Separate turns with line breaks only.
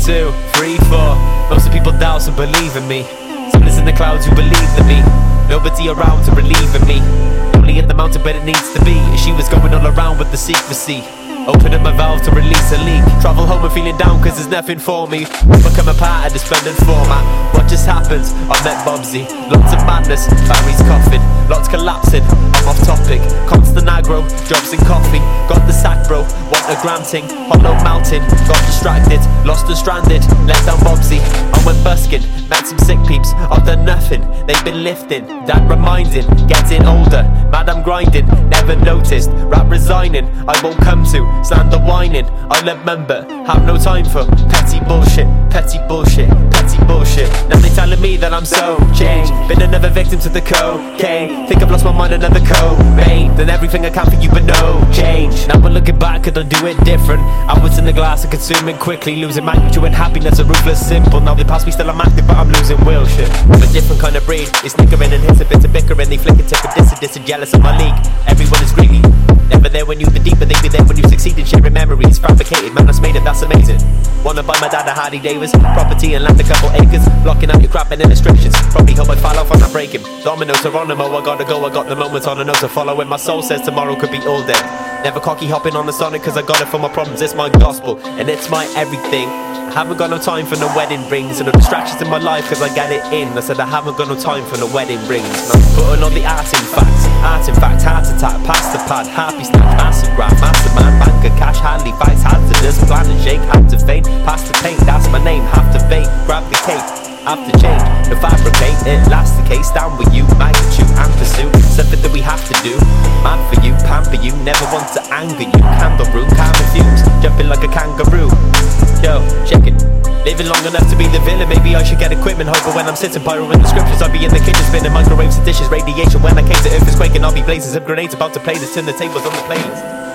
2, 3, 4. Most of the people doubt and believe in me. Someone's in the clouds who believe in me. Nobody around to relieve in me. Only at the mountain where it needs to be. She was going all around with the secrecy. Opening my valve to release a leak. Travel home and feeling down cause there's nothing for me. Become a part of this blended format. What just happens? I met Bobsy. Lots of madness, Barry's coughing. Lots collapsing, I'm off topic. Constant aggro, jobs and coffee. Got the sack bro, want a gram ting. Hollow mountain, got distracted. Lost and stranded, let down Bobsy. I went busking, met some sick peeps. I've done nothing, they've been lifting. That reminding, getting older. Mad I'm grinding, never noticed. Rap resigning, I won't come to. Slander whining, I'll remember. Have no time for petty bullshit, petty bullshit, petty bullshit. Now they telling me that I'm so changed. Been another victim to the cocaine. Think I've lost my mind, another Cobain. Done everything I can for you but no change. Now we're looking back, could I do it different? I was in the glass and consuming quickly. Losing magnitude and happiness, a ruthless simple. Now they pass me, still I'm active but I'm losing will shit. I'm a different kind of breed. It's snickering and hits a bit of bickering. They flick a tip of diss and jealous of my league. Everyone is greedy. Never there when you've been deep, but they be there when you succeeded. Sharing memories, fabricated, man, that's made it, that's amazing. Wanna buy my dad a Harley Davidson, property and land a couple acres. Blocking out your crap and illustrations. Probably hope I fall off and I break him. Domino, Geronimo, I gotta go, I got the moments on a note to follow. When my soul says tomorrow could be all day. Never cocky hopping on the Sonic cause I got it for my problems. It's my gospel and it's my everything. I haven't got no time for no wedding rings and no distractions in my life cause I get it in. I said I haven't got no time for no wedding rings. And I'm putting on the art in fact, heart attack, past the pad, happy snap, massive graph, massive man, bank of cash, hardly fights, hazardous, plan and shake, have to faint, past the paint, that's my name, have to fade, grab the cake, have to change, the fabricate, it lasts the case, down with you, magnitude and pursuit, something that we have to do, man for you, pamper you, never want to anger you, candle room, can't refuse, jumping like a kangaroo, yo, check it. Living long enough to be the villain, maybe I should get equipment. Hope when I'm sitting pyro in the scriptures, I'll be in the kitchen spinning microwaves and dishes. Radiation when I came to earth is quaking, I'll be blazing some grenades about to play this, turn the tables on the playlist.